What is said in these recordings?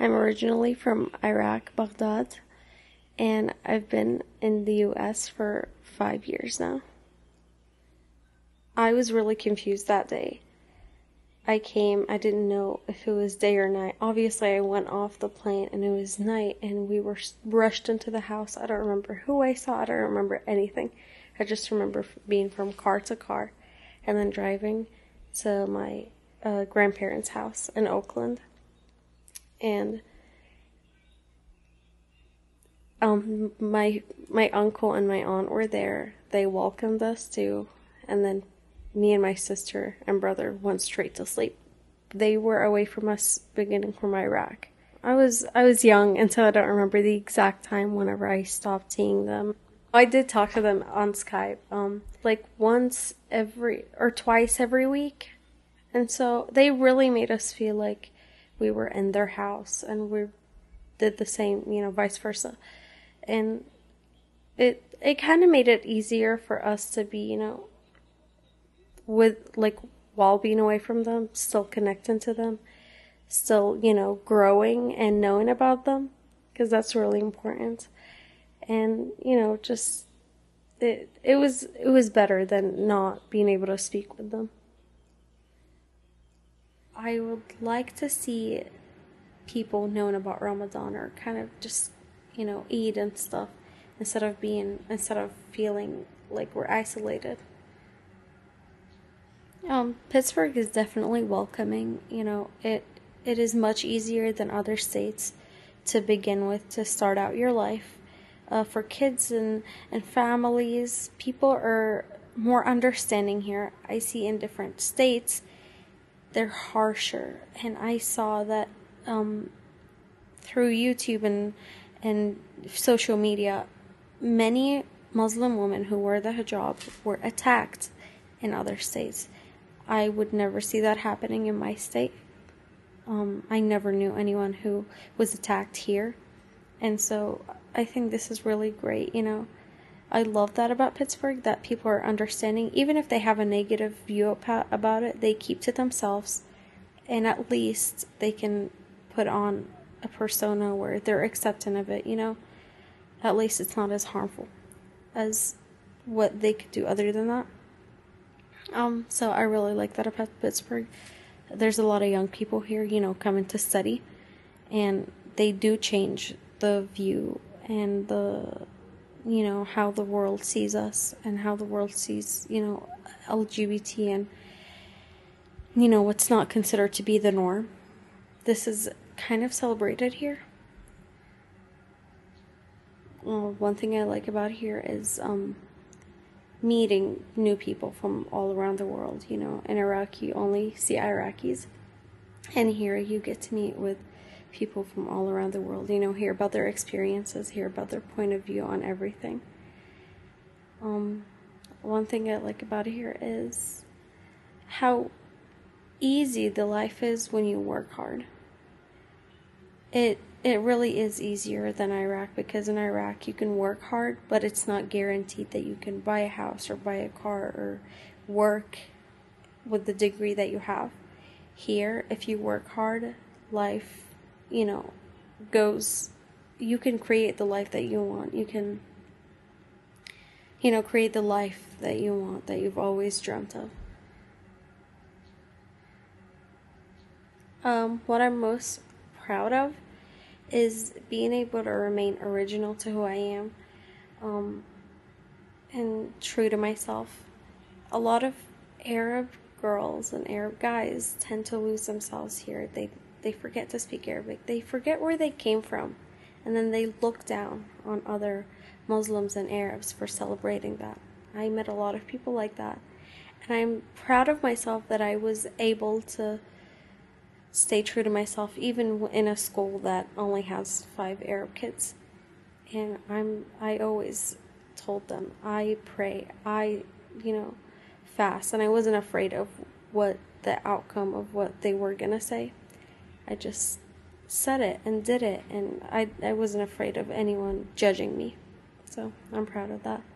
I'm originally from Iraq, Baghdad, and I've been in the US for 5 years now. I was really confused that day. I didn't know if it was day or night. Obviously, I went off the plane and it was night, and we were rushed into the house. I don't remember who I saw, I don't remember anything. I just remember being from car to car and then driving to my grandparents' house in Oakland. And my uncle and my aunt were there. They welcomed us too, and then me and my sister and brother went straight to sleep. They were away from us beginning from Iraq. I was young, and so I don't remember the exact time whenever I stopped seeing them. I did talk to them on Skype, like once every or twice every week, and so they really made us feel like we were in their house, and we did the same, vice versa, and it kind of made it easier for us to be, with like while being away from them, still connecting to them, still, growing and knowing about them, because that's really important. And, just it was better than not being able to speak with them. I would like to see people knowing about Ramadan, or kind of just, eat and stuff, instead of feeling like we're isolated. Pittsburgh is definitely welcoming. It is much easier than other states to begin with, to start out your life. For kids and families, people are more understanding here. I see in different states, they're harsher. And I saw that through YouTube and social media, many Muslim women who wear the hijab were attacked in other states. I would never see that happening in my state. I never knew anyone who was attacked here. And so I think this is really great, I love that about Pittsburgh, that people are understanding. Even if they have a negative view about it, they keep to themselves. And at least they can put on a persona where they're accepting of it, At least it's not as harmful as what they could do other than that. So I really like that about Pittsburgh. There's a lot of young people here, coming to study, and they do change the view and how the world sees us, and how the world sees, LGBT, and, what's not considered to be the norm. This is kind of celebrated here. One thing I like about here is, meeting new people from all around the world. In Iraq you only see Iraqis, and here you get to meet with people from all around the world, hear about their experiences, hear about their point of view on everything. One thing I like about here is how easy the life is when you work hard. It really is easier than Iraq, because in Iraq you can work hard, but it's not guaranteed that you can buy a house or buy a car or work with the degree that you have. Here, if you work hard, life, you can create the life that you want. You can, create the life that you want, that you've always dreamt of. What I'm most proud of is being able to remain original to who I am, and true to myself. A lot of Arab girls and Arab guys tend to lose themselves here. They forget to speak Arabic. They forget where they came from, and then they look down on other Muslims and Arabs for celebrating that. I met a lot of people like that, and I'm proud of myself that I was able to stay true to myself, even in a school that only has 5 Arab kids. And I always told them, I pray, I fast, and I wasn't afraid of what the outcome of what they were gonna say. I just said it and did it, and I wasn't afraid of anyone judging me. So I'm proud of that.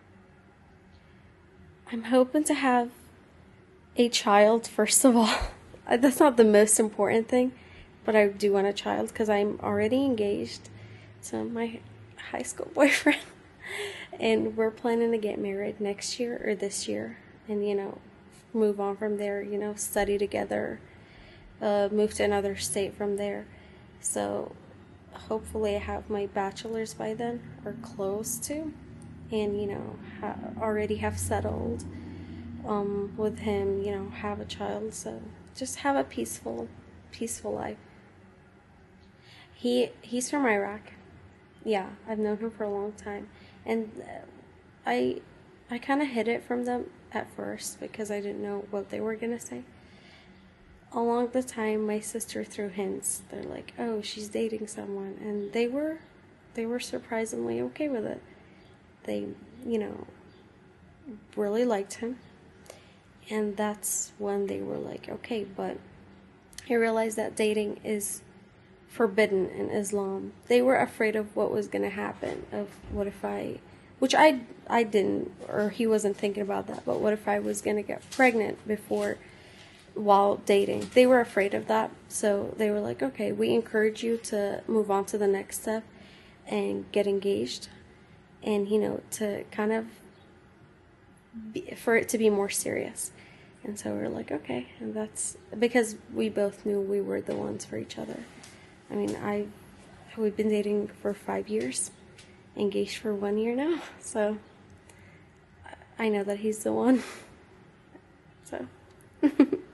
I'm hoping to have a child, first of all. That's not the most important thing, but I do want a child because I'm already engaged to my high school boyfriend. And we're planning to get married next year or this year. And, move on from there, study together, move to another state from there. So hopefully I have my bachelor's by then, or close to. And, already have settled with him, have a child. So just have a peaceful life. He's from Iraq. Yeah, I've known him for a long time. And I kind of hid it from them at first because I didn't know what they were going to say. Along the time, my sister threw hints. They're like, "Oh, she's dating someone." And they were surprisingly okay with it. They, really liked him. And that's when they were like, "Okay," but I realized that dating is forbidden in Islam. They were afraid of what was going to happen, of what if which I didn't, or he wasn't thinking about that, but what if I was going to get pregnant while dating? They were afraid of that, so they were like, "Okay, we encourage you to move on to the next step and get engaged, and to kind of for it to be more serious." And so we were like, "Okay," and that's because we both knew we were the ones for each other. I mean, we've been dating for 5 years, engaged for 1 year now, so I know that he's the one. So